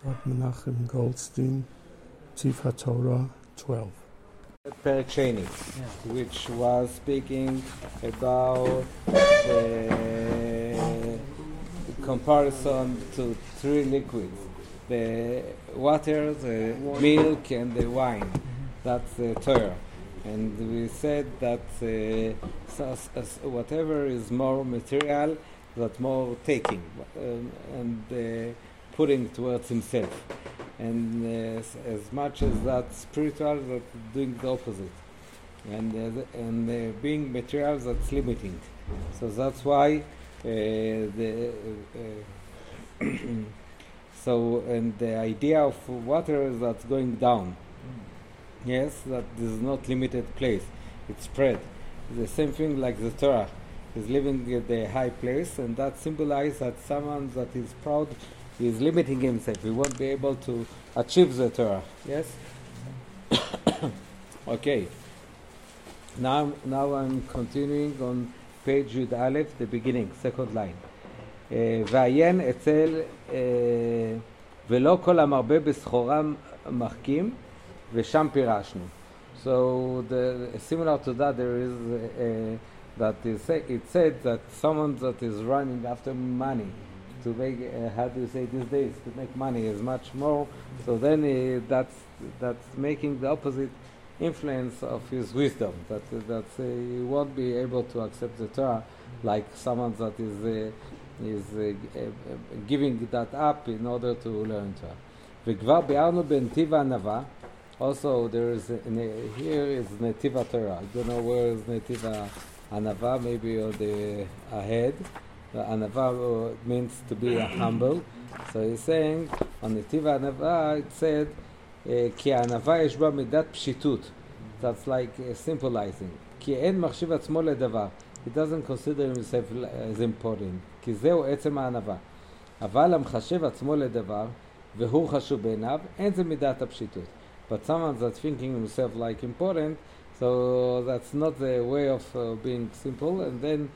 Menachem Goldstein, Tiv HaTorah 12. Perek Sheni, which was speaking about the comparison to three liquids, the water, the milk, and the wine. That's the Torah. And we said that whatever is more material, that more taking and putting towards himself. And as much as that spiritual, that doing the opposite. And being material, that's limiting. So that's why and the idea of water is that's going down. Yes, that this is not limited place. It's spread. The same thing like the Torah is living at the high place, and that symbolizes that someone that is proud is limiting himself. He won't be able to achieve the Torah. Yes? Okay. Now I'm continuing on page Yud Aleph, the beginning, second line. ועיין אצל ולא כל המרבה בסחורה מחכים ושם פירשנו. So similar to that there is it said that someone that is running after money to make how do you say these days to make money is much more, so then that's making the opposite influence of his wisdom, that he won't be able to accept the Torah like someone that is giving that up in order to learn Torah. וכבר ביארנו בנתיב הענווה, also there is here is Netiv HaTorah. I don't know where is Netiv HaAnava, maybe on the ahead. The Anava means to be humble. So he's saying on Netiv HaAnava it said כי הענווה יש בה מידת פשיטות. That's like symbolizing. כי אין מחשיב עצמו לדבר. He doesn't consider himself as important. כי זהו עצם הענווה. אבל המחשב עצמו לדבר, והוא חשוב בעיניו, אין זה מידת הפשיטות. But someone that's thinking himself like important, so that's not the way of being simple, and then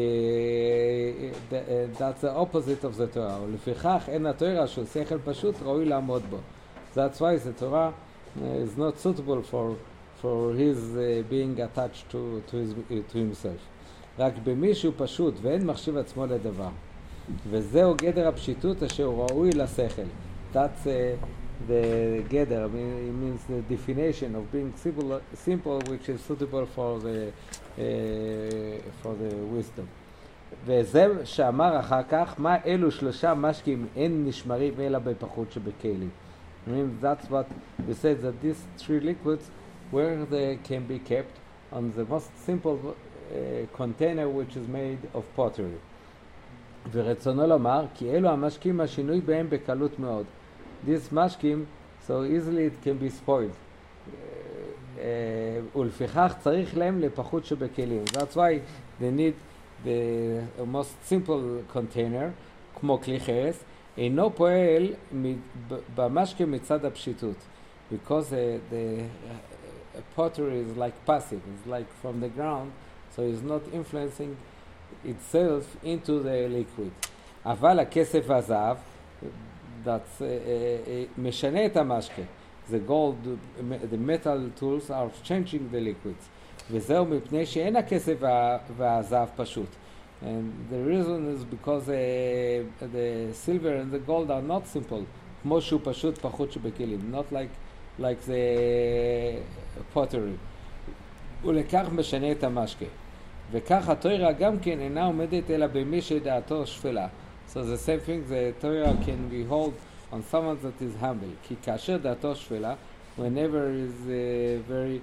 that's the opposite of the Torah. ולפיכך אין התורה שהוא שכל פשוט ראוי לעמוד בו. That's why the Torah is not suitable for his being attached to himself. רק במי שהוא פשוט ואין מחשיב עצמו לדבר. וזהו גדר הפשיטות אשר ראוי לשכל. That's the gather. I mean, it means the definition of being simple, which is suitable for the wisdom. וזה שאמר אחר כך, מה אלו שלושה משקים אין נשמרים אלא בפחות שבכלים. I mean, that's what we said, that these three liquids, where they can be kept on the most simple container which is made of pottery. ורצונו לומר, כי אלו המשקים השינוי בהם בקלות מאוד. These mashkim, so easily it can be spoiled. ולפיכך צריך להם לפחות שבכלים. That's why they need the most simple container, כמו כלי חרס, אינו פועל במשקים מצד הפשיטות. Because the pottery is like passive, it's like from the ground, so it's not influencing itself into the liquid. אבל הכסף והזהב, that's משנה את המשקה. The gold, the metal tools are changing the liquids. וזהו מפני שאין הכסף והזהב פשוט. And the reason is because the silver and the gold are not simple. כמו שהוא פשוט פחות שבכלים. Not like the pottery. ולכך משנה את המשקה. וכך התורה גם כן אינה עומדת אלא במי שדעתו שפלה. So the same thing, the Torah can be held on someone that is humble. כי כאשר דעתו שפלה, whenever is very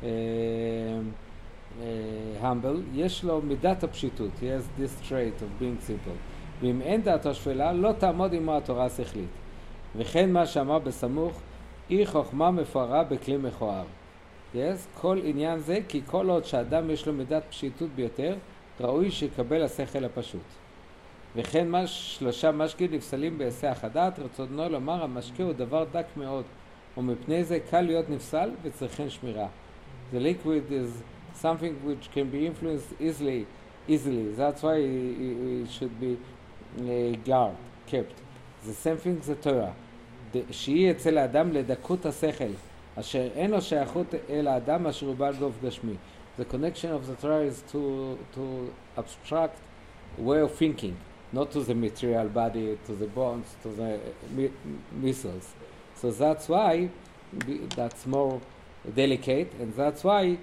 humble, יש לו מידת הפשיטות. He has this trait of being simple. ואם אין דעתו שפלה, לא תעמוד עמו התורה השכלית. וכן מה שאמר בסמוך, אי חוכמה מפוארה בכלי מכוער. Yes, כל עניין זה, כי כל עוד שאדם יש לו מידת פשיטות ביותר, ראוי שיקבל השכל הפשוט. וכן שלושה משקים נפסלים בהיסח הדעת, רצונו לומר המשקה הוא דבר דק מאוד, ומפני זה קל להיות נפסל וצריכן שמירה. The liquid is something which can be influenced easily. That's why it should be kept. The same thing the Torah. שהיא אצל האדם לדקות השכל, אשר אין לו שייכות אל האדם אשר הוא בעל גוף גשמי. The connection of the Torah is to abstract way of thinking, not to the material body, to the bones, to the missiles. So that's why that's more delicate, and that's why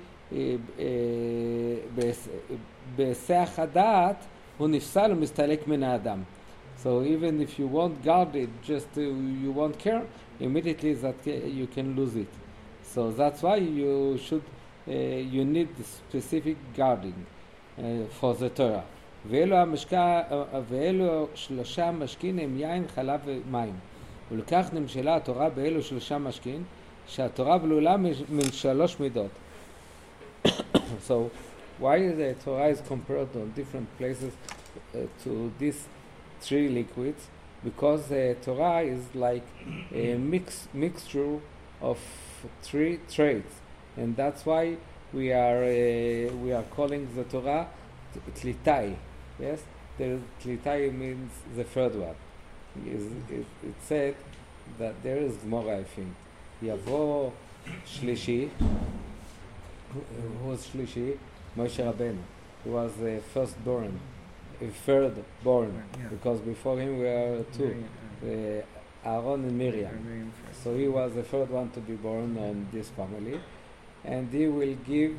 בהיסח הדעת הוא נפסל ומסתלק מן האדם. So even if you won't guard it, just you won't care, immediately that you can lose it. So that's why you should you need specific guarding for the Torah. ואלו שלושה משכין הם יין, חלב ומים. ולכך נמשלה התורה באלו שלושה משכין, שהתורה בלולה משלוש מידות. So why the Torah is compared on different places to these three liquids? Because the Torah is like a mixture of three traits, and that's why we are calling the Torah Tlitai. Yes, the Tlitai means the third one. It said that there is Gemara, I think. Yavo Shlishi. Who was Shlishi? Moshe Rabbeinu. He was the firstborn, third born, because before him were two, Aaron and Miriam. So he was the third one to be born on this family, and he will give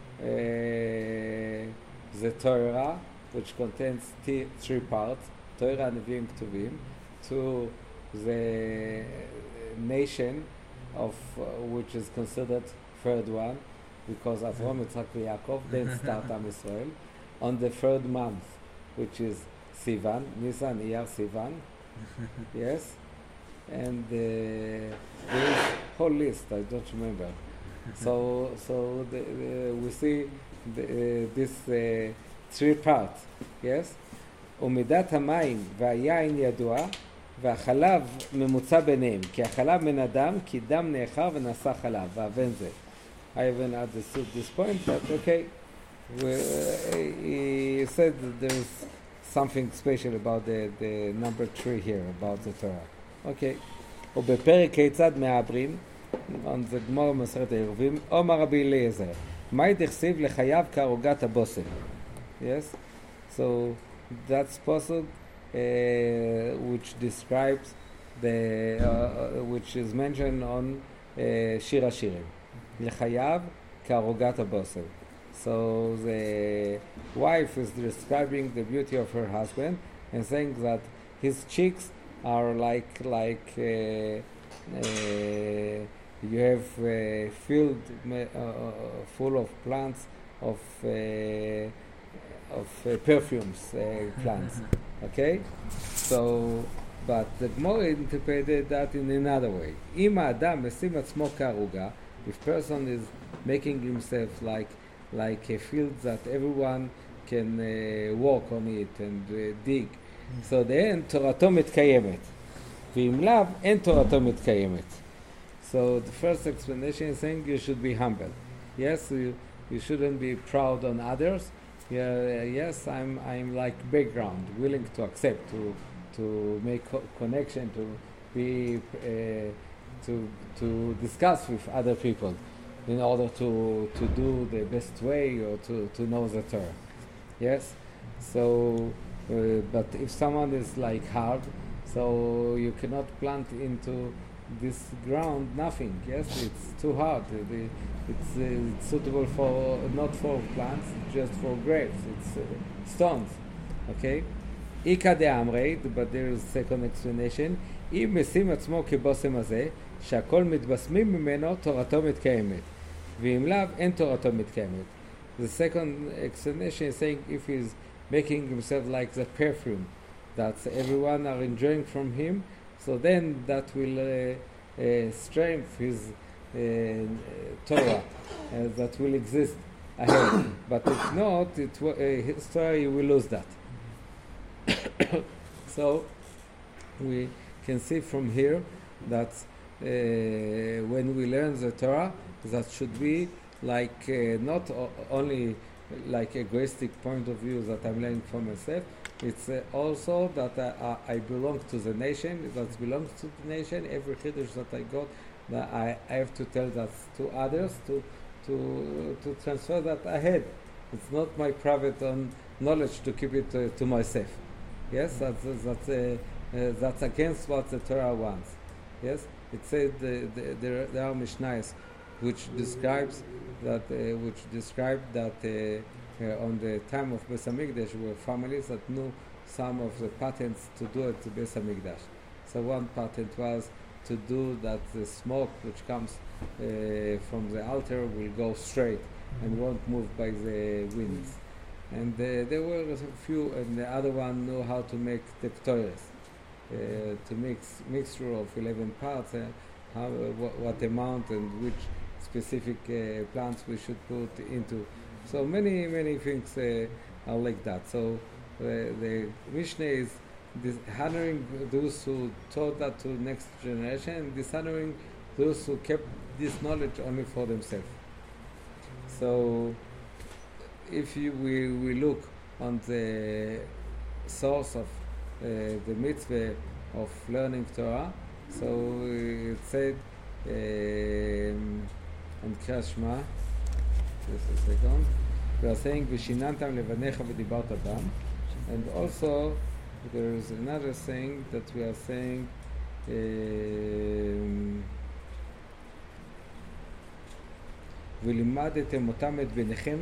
the Torah, which contains three parts, Torah, Nevi'im, Ketuvim, to the nation of which is considered third one, because Avram, Yitzchak, and Yaakov then start Am Yisrael on the third month, which is Sivan, Nisan, Iyar, Sivan. Yes, and there is whole list. I don't remember. So we see this three parts. Yes, ומידת המים והיין ידוע, והחלב ממוצע ביניהם, כי החלב מן הדם, כי דם נאחר ונעשה חלב, והבן זה. I haven't understood this point, but okay. He said that there's something special about the number 3 here, about the Torah. Okay. ובפרק כיצד מעברים, on the גמור מסכת העירובין, אומר רבי אליעזר, מהי דכסיב לחייו כערוגת הבושם? Yes? So that's possible, which describes which is mentioned on שיר השירים. לחייו כערוגת הבושם. So the wife is describing the beauty of her husband and saying that his cheeks are like you have field full of plants of perfumes plants. Okay, so but the Gemara interpreted that in another way. אם האדם משים עצמו כערוגה, if person is making himself like a field that everyone can walk on it and dig, so then תורתו מתקיימת. ואם לאו, אין תורתו מתקיימת. So the first explanation is saying you should be humble. Yes, you shouldn't be proud on others. Yes, I'm like background, willing to accept, to make connection, to be to discuss with other people in order to do the best way or to know the Torah. Yes, so but if someone is like hard, so you cannot plant into this ground nothing. Yes, it's too hard. It's suitable for not for plants, just for grapes. It's stones. Okay. Ika de amrei, but there is second explanation. אם משים עצמו כבושם הזה, שהכל מתבשמים ממנו, תורתו מתקיימת. ואם לאו, אין תורתו מתקיימת. The second explanation is saying if he's making himself like the perfume that everyone are enjoying from him, so then that will strengthen his Torah that will exist ahead. But if not, his Torah, he will lose that. So we can see from here that when we learn the Torah, that should be like not only like egoistic point of view that I'm learning for myself, It's also that I belong to the nation, that belongs to the nation. Every Chiddush that I got, that I have to tell that to others, to transfer that ahead. It's not my private knowledge to keep it to myself. Yes, that's against what the Torah wants. Yes, it said there are Mishnayos which describes that on the time of Beis Hamikdash were families that knew some of the patterns to do at the Beis Hamikdash. So one patent was to do that the smoke which comes from the altar will go straight and won't move by the winds. And there were a few, and the other one knew how to make teptoires, to mixture of 11 parts, what amount and which specific plants we should put into. So many things are like that. So the Mishnah is honoring those who taught that to next generation, and dishonoring those who kept this knowledge only for themselves. So if we look on the source of the mitzvah of learning Torah, so it said on Kriyat Shema, just a second, we are saying Vishinantam levanecha v'dibart bam, and also there is another saying that we are saying ולימדתם אותם את בניכם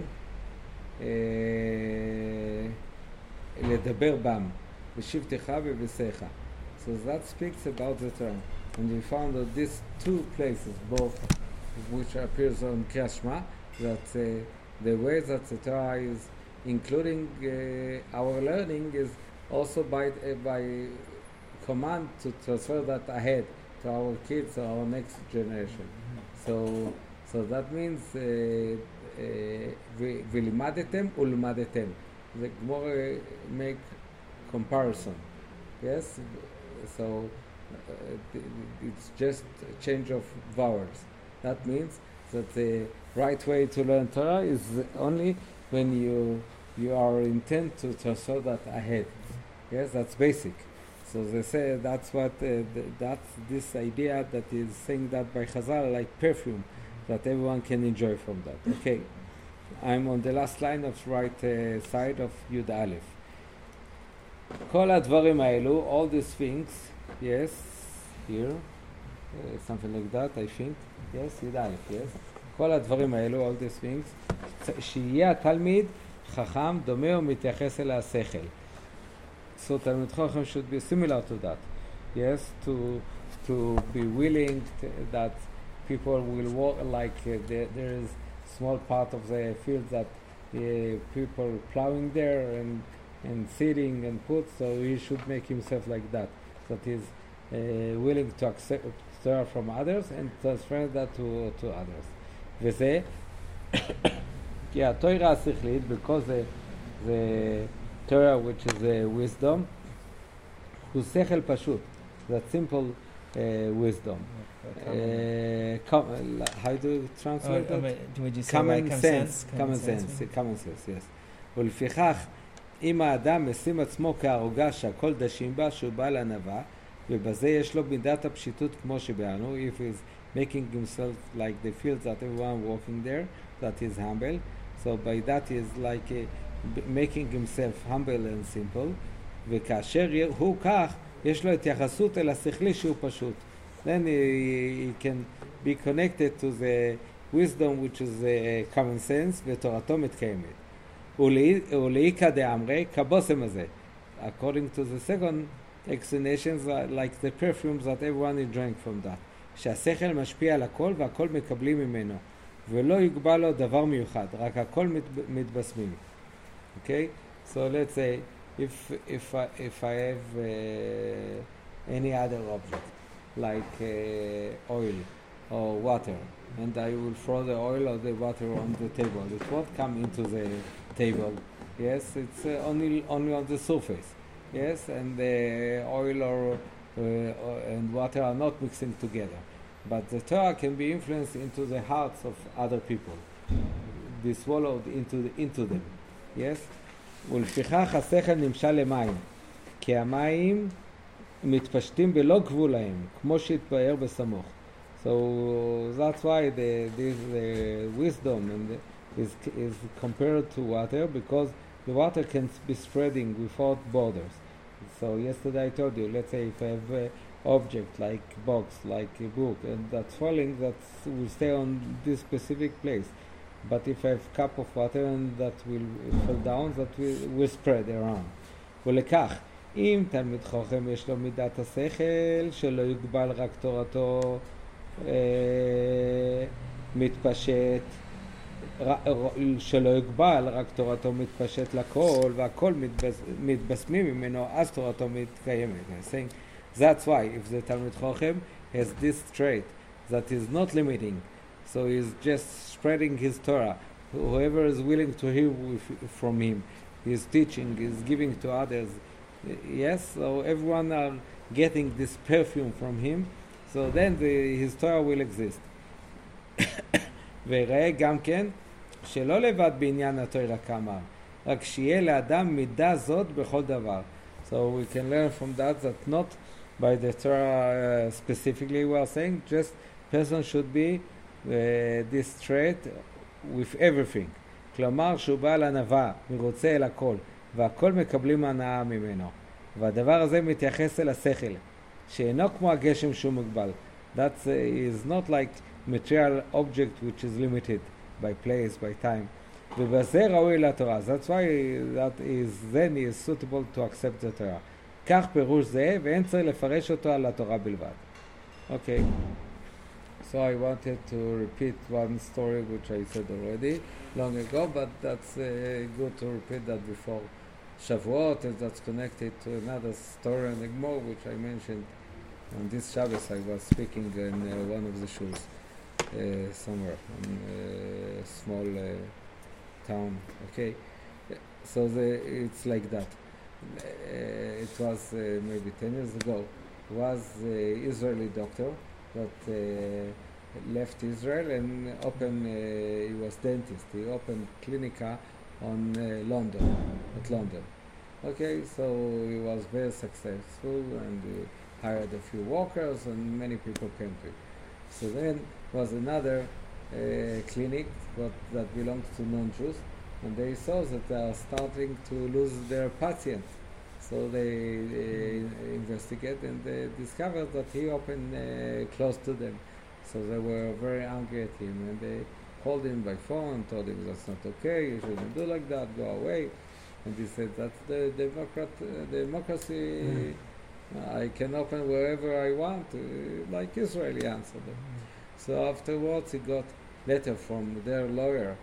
לדבר בם בשבתך ובשאיך. So that speaks about the Torah, and we found that these two places, both which appears on Kriyat Shema, that the way that the Torah is including our learning is also by command to transfer that ahead to our kids or our next generation. So that means ולימדתם ולמדתם. The Gemara make comparison. Yes? So it's just a change of vowels. That means that the right way to learn Torah is only when you are intent to transfer that ahead. Yes, that's basic. So they say that's what that's this idea that is saying that by Chazal like perfume, that everyone can enjoy from that. Okay, I'm on the last line of right side of Yud Aleph. כל הדברים האלו, all these things, yes, here, something like that, I think, yes, Yud Aleph, yes. כל הדברים האלו, all these things, שיהיה התלמיד חכם, דומה ומתייחס אל השכל. So Talmid Chacham should be similar to that, yes, to be willing that people will walk like there is small part of the field that people plowing there and seeding and put, so he should make himself like that he's willing to accept Torah from others and transfer that to others. וזה כי התורה השכלית, because the Torah which is wisdom, הוא שכל פשוט, that simple wisdom. How do you translate that? Would you say common like sense. common Yes. ולפיכך, אם האדם משים עצמו כערוגה שהכל דשים בה, שהוא בעל ענווה, ובזה יש לו מידת הפשיטות כמו שבאנו, if he's making himself like the fields that everyone walking there, that is humble. So by that is like making himself humble and simple. וכאשר הוא כך, יש לו התייחסות אל השכלי שהוא פשוט. Then he can be connected to the wisdom which is common sense, ותורתו מתקיימת. ולאיקא דאמרי, כבושם הזה. According to the second explanations, like the perfumes that everyone is drank from that. שהשכל משפיע על הכל והכל מקבלים ממנו. ולא יגבל לו דבר מיוחד, רק הכל מתבשמים. Okay? So let's say, if I have any other object, like oil or water, and I will throw the oil or the water on the table, it won't come into the table. Yes, it's only on the surface. Yes, and the oil and water are not mixing together. But the Torah can be influenced into the hearts of other people, be swallowed into them. Yes, ולפיכך השכל נמשל למים, כי המים מתפשטים בלא גבול להם, כמו שהתבאר בסמוך. So that's why this wisdom is compared to water, because the water can be spreading without borders. So yesterday I told you, let's say if I have an object like box, like a book, and that's falling, that will stay on this specific place. But if I have cup of water and that will fall down, that will spread around. ולכך, אם תלמיד חכם יש לו מידת השכל, שלא יוגבל רק תורתו מתפשט, שלא יוגבל רק תורתו מתפשט לכל, והכל מתבשמים ממנו, אז תורתו מתקיימת. Saying, that's why if the Talmid Chochem has this trait that is not limiting, so he's just spreading his Torah, whoever is willing to hear from him, he's teaching, he's giving to others, yes, so everyone are getting this perfume from him, so then his Torah will exist. ויראה גם כן שלא לבד בעניין התורה כאמר, רק שיהיה לאדם מידה זאת בכל דבר. So we can learn from that not by the Torah specifically we are saying, just person should be this trait with everything. כלומר שהוא בעל ענווה, מרוצה אל הכל, והכל מקבלים הנאה ממנו. והדבר הזה מתייחס אל השכל, שאינו כמו הגשם שהוא מוגבל. That is not like material object which is limited by place, by time. ובזה ראוי לתורה. That's why that is then is suitable to accept the Torah. כך פירוש זה, ואין צריך לפרש אותו על התורה בלבד. Okay. So I wanted to repeat one story which I said already long ago, but that's good to repeat that before Shavuot, and that's connected to another story in Egmor which I mentioned on this Shabbos. I was speaking in one of the shuls somewhere in a small town. Okay, so it's like that. It was maybe 10 years ago. Was an Israeli doctor that left Israel and opened. He was dentist. He opened clinica on London. Okay, so he was very successful and hired a few workers and many people came to him. So then was another clinic that belongs to non-Jews, and they saw that they are starting to lose their patients. So they investigate and they discovered that he opened close to them. So they were very angry at him and they called him by phone, told him that's not okay, you shouldn't do like that, go away. And he said, that's the democracy, I can open wherever I want, like Israeli answered them. So afterwards he got letter from their lawyer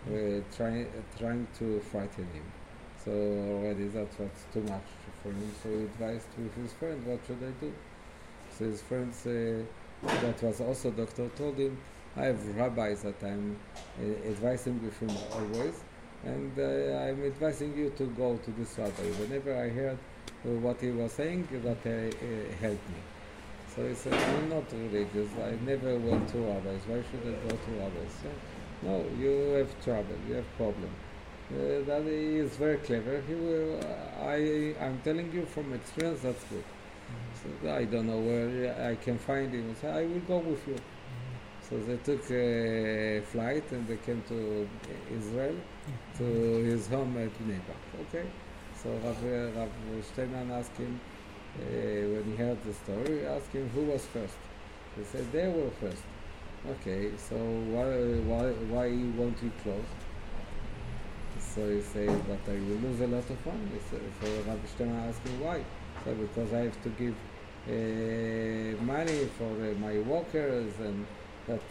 trying to frighten him. So already that was too much for him, so he advised with his friend, what should I do? So his friends, that was also doctor, told him, I have rabbis that I'm advising with him always, and I'm advising you to go to this rabbi. Whenever I heard what he was saying, that helped me. So he said, I'm not religious, I never went to rabbis, why should I go to rabbis? So, no, you have trouble, you have problem. That is very clever. He will, I'm telling you from experience, that's good. So I don't know where I can find him. So I will go with you. So they took a flight and they came to Israel, to his home at Bnei Brak. Okay. So Rav Steinman asked him, when he heard the story, he asked him who was first. He said they were first. Okay. So why won't you close? So he said, but I will lose a lot of money. So Rabbi Steinman asked him why. So because I have to give money for my workers, and that's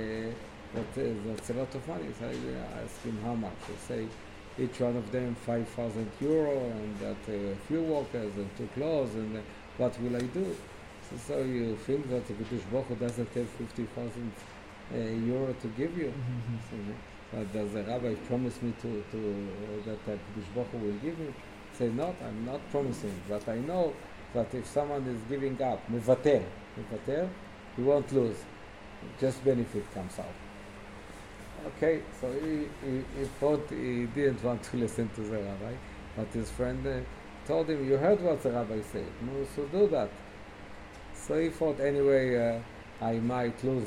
a lot of money. So I asked him how much. He said each one of them €5,000, and that a few workers and 2 clothes, and what will I do? So you think that the Kadosh Baruch Hu doesn't have €50,000 to give you? Does the rabbi promise me that Kadosh Baruch Hu will give me? Say not, I'm not promising, but I know that if someone is giving up, mevater, he won't lose, just benefit comes out. Okay, so he thought he didn't want to listen to the rabbi, But his friend told him, you heard what the rabbi said, no, so do that. So he thought, anyway, I might lose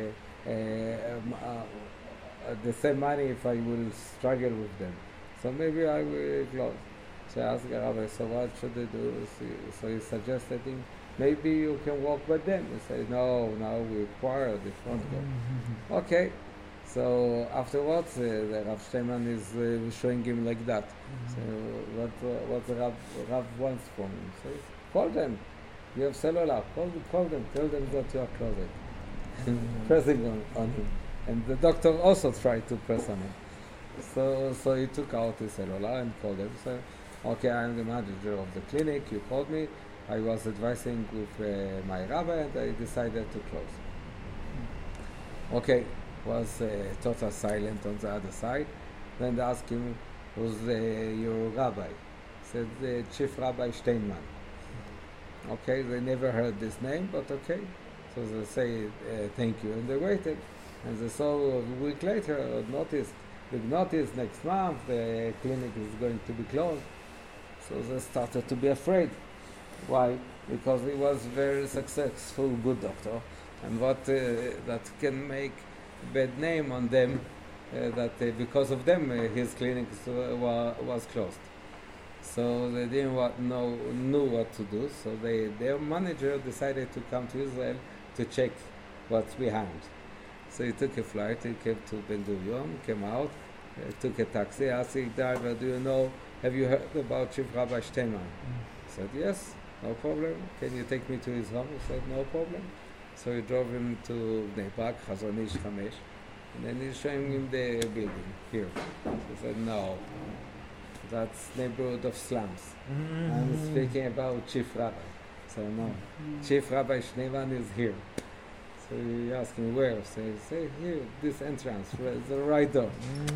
the same money if I will struggle with them. So maybe I will close. So I asked the rabbi, so what should I do? So he suggested him, maybe you can walk with them. He said, no, now we quarreled, it won't go. Okay. So afterwards, the Rav Steinman is showing him like that. So what the Rav wants from him? So call them. You have cellular. Call them. Tell them that you are closed. Pressing on him. And the doctor also tried to press on him. So he took out his cellular and called them. So, okay, I am the manager of the clinic. You called me. I was advising with my rabbi, and I decided to close. Okay, was total silent on the other side. Then they asked him, who's your rabbi? He said, the Chief Rabbi Steinman. Okay, they never heard this name, but okay. So they say, thank you, and they waited. And they saw a week later, big notice, next month, the clinic is going to be closed. So they started to be afraid. Why? Because he was very successful, good doctor. And what that can make bad name on them, because of them his clinic was closed. So they didn't knew what to do. So their manager decided to come to Israel to check what's behind. So he took a flight. He came to Ben Gurion, came out, took a taxi, asked the driver, have you heard about Chief Rabbi Steinman? He said, yes, no problem. Can you take me to his home? He said, no problem. So he drove him to Bnei Brak, Chazon Ish 5, and then he's showing him the building here. So he said, no, that's neighborhood of slums. I'm speaking about Chief Rabbi. So no, Chief Rabbi Steinman is here. So he asked him where. So he said, here, this entrance, the right door.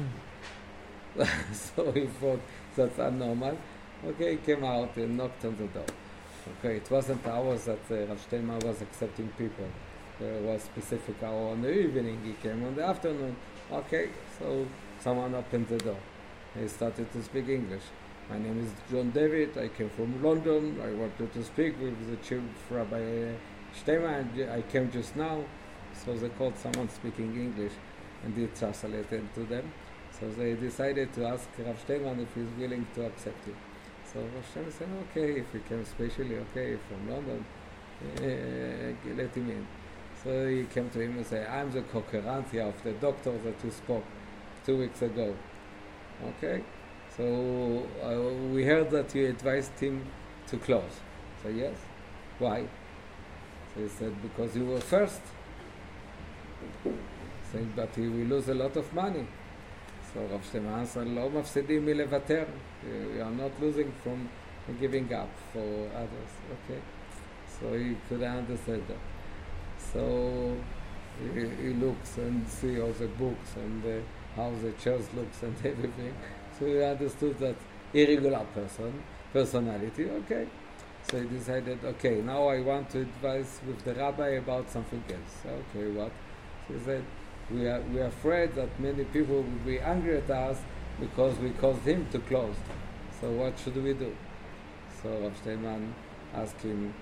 So he thought that's abnormal. Okay, he came out and knocked on the door. Okay, it wasn't hours that Rav Steinman was accepting people. There was specific hour on the evening. He came on the afternoon. Okay, so someone opened the door. He started to speak English. My name is John David. I came from London. I wanted to speak with the Chief Rabbi Steinman. I came just now. So they called someone speaking English, and he translated to them. So they decided to ask Rav Steinman if he's willing to accept it. So Rav Steinman said, okay, if he came specially, okay, from London, let him in. So he came to him and said, I'm the co-currentia of the doctor that you spoke 2 weeks ago. Okay, so we heard that you advised him to close. So yes, why? So he said, because you were first. Said, but he will lose a lot of money. So Rav Steinman answered, לא מפסידים מלוותר. You are not losing from giving up for others. Okay, so he couldn't understand that. So he looks and see all the books and how the church looks and everything. So he understood that irregular personality. Okay, so he decided, okay, now I want to advise with the rabbi about something else. Okay, what? So he said, we are afraid that many people will be angry at us because we caused him to close. So what should we do? So Rav Steinman asked him,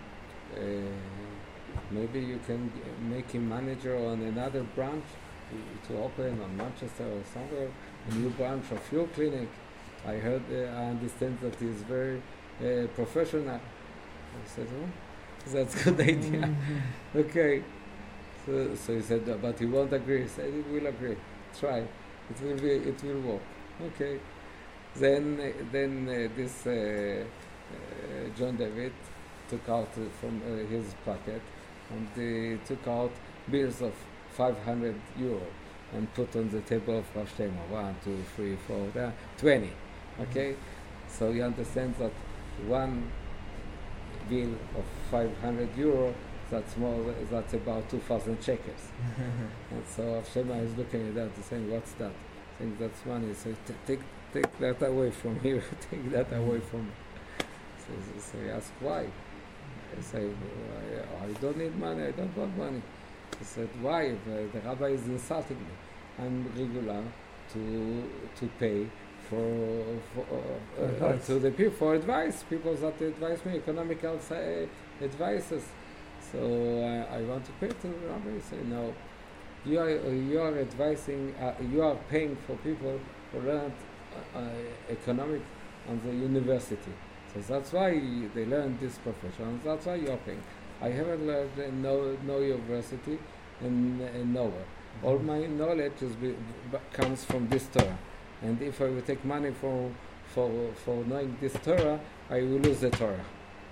maybe you can make him manager on another branch to open on Manchester or somewhere, a new branch of your clinic. I understand that he is very professional. I said, oh, that's a good idea. Okay. So he said, but he won't agree. He said, he will agree. Try. It will work. Okay. Then this John David took out from his pocket, and he took out bills of 500 euro and put on the table of Rav Steinman. 1, 2, 3, 4, 20. Okay? So you understand that one bill of 500 euro, that's about 2,000 shekels. And so Rav Steinman is looking at that and saying, what's that? Saying that's money. So take that away from here, take that away from me. So he asked, why? I say, I don't need money, I don't want money. He said, why? The rabbi is insulting me. I'm regular to pay to the people for advice. People that advise me economical advices. So I want to pay to the rabbi. Say no. You are advising. You are paying for people who learn economic on the university. So that's why they learn this profession. That's why you are paying. I haven't learned in no university and nowhere. All my knowledge comes from this Torah. And if I will take money for knowing this Torah, I will lose the Torah.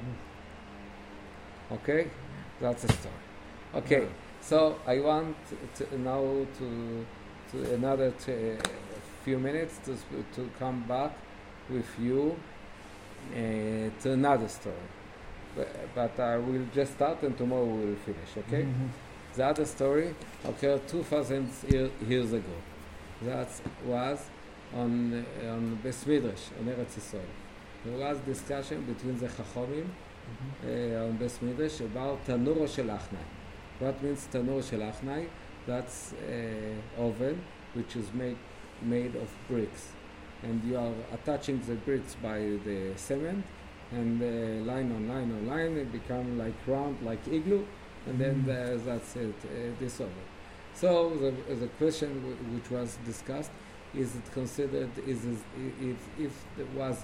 Okay? That's the story. Okay, so I want now to another few minutes to come back with you to another story. But I will just start and tomorrow we will finish, okay? Mm-hmm. The other story occurred 2,000 years ago. That was on Beis Midrash, on Eretz Yisrael. There was discussion between the Chachomim on Beis Midrash about Tanuro Shel Achnai. What means Tanuro Shel Achnai? That's oven which is made of bricks. And you are attaching the bricks by the cement, and line on line on line, it become like round, like igloo, and then that's it, this oven. So the question which was discussed, is it considered, if there was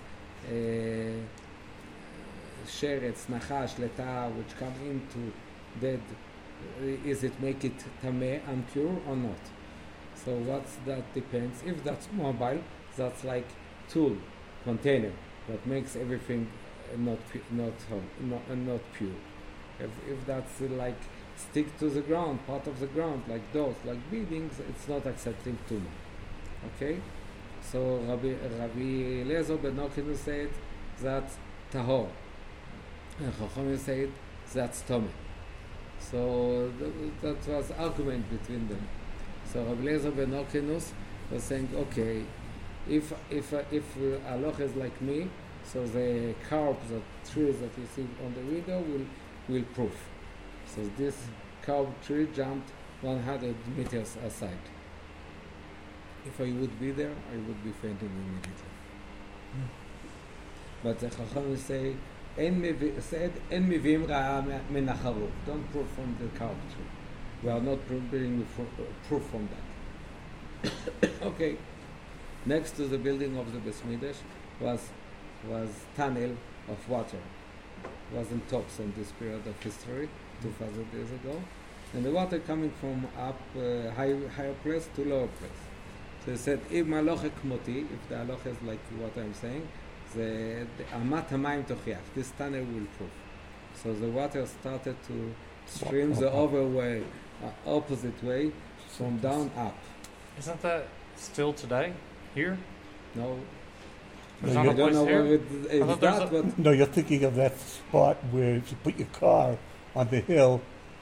sheretz, nachash, leta, which come into dead, is it make it tameh, impure or not? So that depends. If that's mobile, that's like tool, container, that makes everything not pure. If that's like stick to the ground, part of the ground, like doors, like buildings, it's not accepting tumah. Okay? So Rabbi Eliezer ben Nochenu said that's tahor. And Chachamim said that's tumah. So that was argument between them. So Rabbi Eliezer ben Nochenu was saying, okay, if halacha is like me, so the carp, the trees that you see on the window will proof. So this carp tree jumped 100 meters aside. If I would be there, I would be fainting immediately. But the Chacham say, "En mivim ra'ah min hacharuf." Don't prove from the carp tree. We are not bringing proof from that. Okay. Next to the building of the Beis Midrash was tunnel of water. Wasn't tops on this period of history, 2,000 years ago, and the water coming from up higher place to lower place. So he said, if the halacha is like what I'm saying, the amat hamayim tochiach, this tunnel will prove. So the water started to stream the opposite way, from down up. Isn't that still today here? No. There's I not a don't place know here? where it's that, but No, you're thinking of that spot where if you put your car on the hill,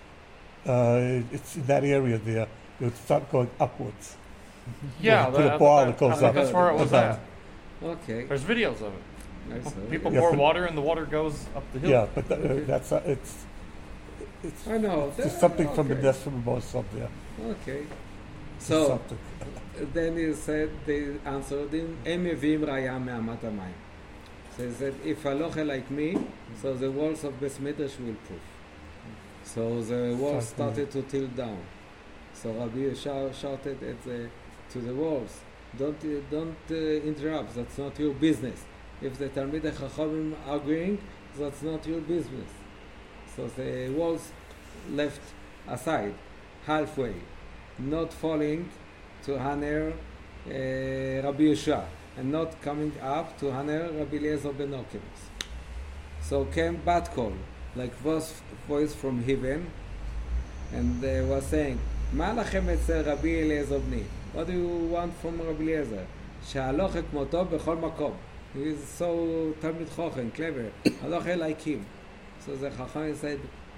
it's in that area there. It would start going upwards. Yeah, to the bar that goes up. that's where it was at. okay. There's videos of it. I saw it. People Yeah, pour but- water and the water goes up the hill. Yeah, but that's it's I know. there's something from the okay. nest from most up there. Okay. There's So something. then he said, they answered him, "Em mevim raya me'amat hamayim." So he said, if halacha like me, so the walls of Beis Midrash will prove. So the walls started to tilt down. So Rabbi Yeshua shouted to the walls, don't interrupt, that's not your business. If the Talmidei Chachamim are agreeing, that's not your business. So the walls left aside, halfway, not falling to Haner Rabbi Yeshua, and not coming up to Haner Rabbi Eliezer ben Nochenu. So came bat call, like voice from heaven, and they were saying, מה לכם אצל רבי אליעזר בני? What do you want from Rabbi Eliezer? שהלוכה כמותו בכל מקום. He is so Talmid Chochem, clever. הלוכה like him. So the Chacham said,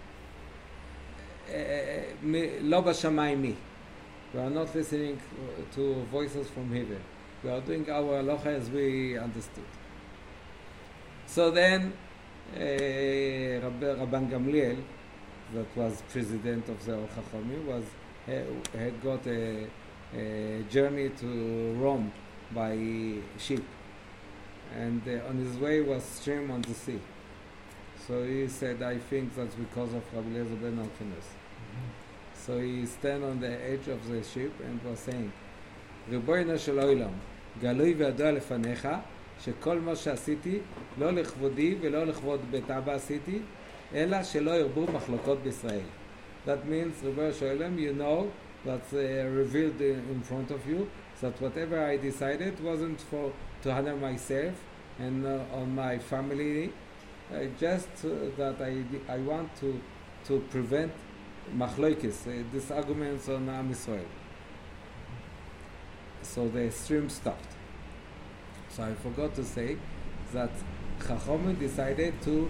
לא בשמיים מי. We are not listening to voices from heaven. We are doing our halacha as we understood. So then, Rabban Gamliel, that was president of the Chachamim, had got a journey to Rome by ship, and on his way was stream on the sea. So he said, I think that's because of Rabbi Eliezer ben Orkenos. So he stand on the edge of the ship and was saying, ריבונו של עולם, גלוי וידוע לפניך, שכל מה שעשיתי, לא לכבודי ולא לכבוד בית אבא עשיתי, אלא שלא ירבו מחלוקות בישראל. That means, ריבונו של עולם, you know, that's revealed in front of you, that whatever I decided wasn't for to honor myself and on my family, just that I want to prevent machloikis, disarguments on Am Yisrael. So the stream stopped. So I forgot to say that Chachomim decided to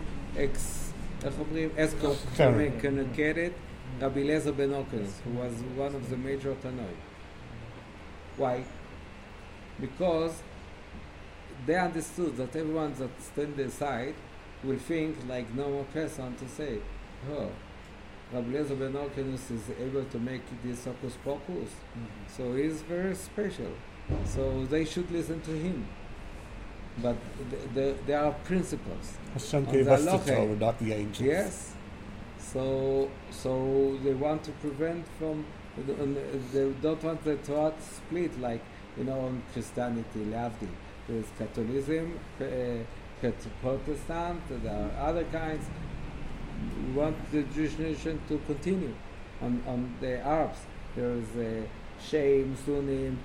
excommunicate Rabbi Eliezer ben Orkenos, who was one of the major Tanoi. Why? Because they understood that everyone that stand aside will think like normal person to say, oh, Rabbi Eliezer ben Orkenos is able to make this hocus pocus, so he's very special. So they should listen to him. But there are principles. Hashem On gave the us the halacha. Torah, not the angels. Yes. So they want to prevent from. They don't want the Torah to split like on Christianity, Leavdil. There's Catholicism, Protestant. There are other kinds. We want the Jewish nation to continue. On the Arabs, there is Shame, Sunnim,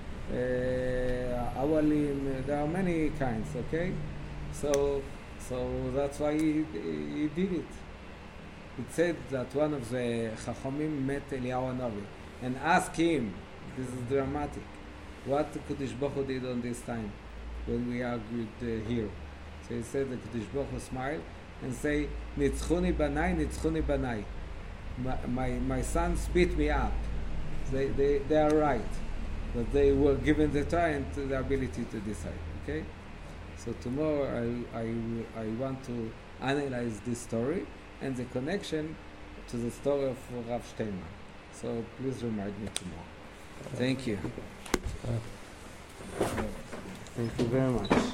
Awalim. There are many kinds. Okay, so that's why he did it. It said that one of the Chachomim met Eliyahu Hanavi and asked him, this is dramatic, what Kadosh Baruch Hu did on this time when we argued here. So he said that Kadosh Baruch Hu smiled and say, Nitzchuni banai. My sons beat me up. They are right. That they were given the time and the ability to decide. Okay? So tomorrow I want to analyze this story and the connection to the story of Rav Steinman. So please remind me tomorrow. Thank you. Thank you very much.